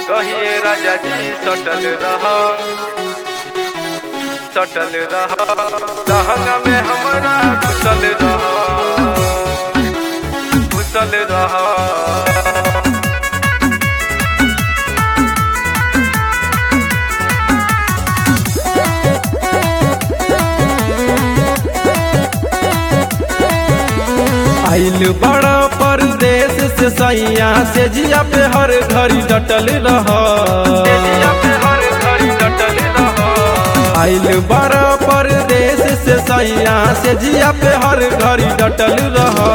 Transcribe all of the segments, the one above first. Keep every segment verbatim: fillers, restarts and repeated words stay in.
कहिए राजा जी सटल रहा सटल रहा दहंगा में हमारा घुसल रहा घुसल रहा। आइल बड़ा परदेश से सैया से जिया पे हर घड़ी डटल रहा आइल बड़ा परदेश से सैया से जिया पे हर घड़ी डटल रहा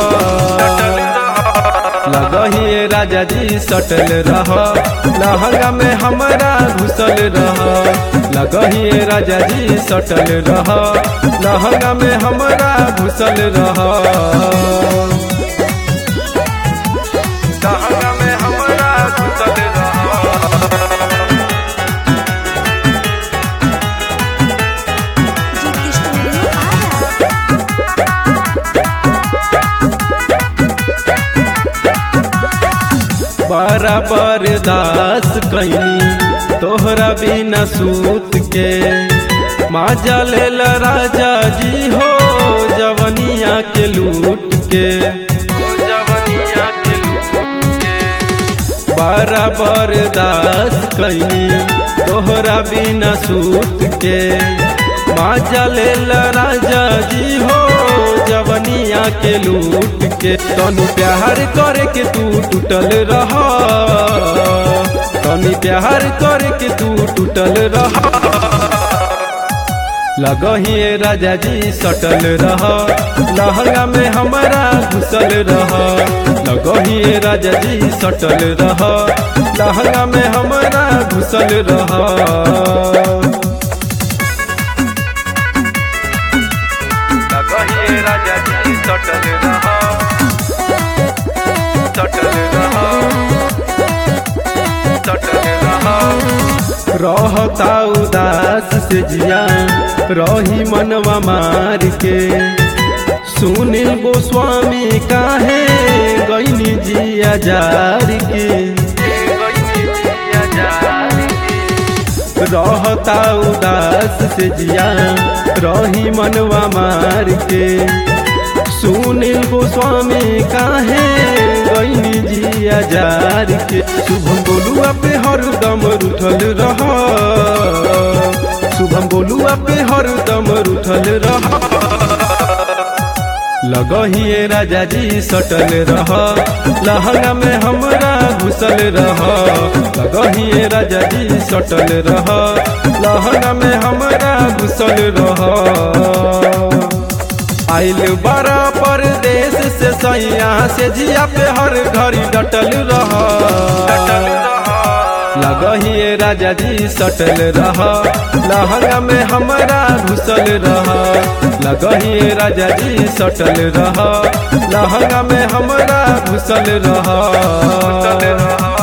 लगहिए राजा जी सटल रहा लहंगा में हमारा घुसल रहा लगहिए राजा जी सटल रहा लहंगा में हमारा घुसल रहा लहंगा में हमारा घुसल रहा। बराबर दास कैनी तोहरा बिना सूत के माजा लेल राजा जी हो जवनिया के लूट के जवनिया के लूट के बराबर दास कैनी तोहरा बिना सूत के माजा लेल राजा जी हो जवनिया के लूट के तनु प्यार करे के तू टूटल रहा तनु प्यार करे के तू टूटल रहा लगहिए राजा जी सटल रहा लहंगा में हमारा घुसल रहा लगहिए राजा जी सटल रहा लहंगा में हमारा घुसल रहा। कहिए राजा जी सटल रहा सटल रहा सटल रहा। रहता उदास से जिया रही मनवा मार के सुनील गोस्वामी काहे गईनी जिया जार के रहता उदास से जिया रही मनवा मार के सुनील गोस्वामी काहे गईनी जिया जार के शुभम बोलुआ पे हरदम रूठल रहा शुभम बोलुआ पे हरदम रूठल रहा लगहिए राजा जी सटल रहा लहंगा में हमारा घुसल रहा लगहिए राजा जी सटल रहा लहंगा में हमारा घुसल रहा। आइल बड़ा परदेश से सैया से जिया पे हर घड़ी डटल रहा लगहिए राजा जी सटल रहा लहंगा में हमारा घुसल रहा लगहिए राजा जी सटल रहा लहंगा में हमारा घुसल रहा।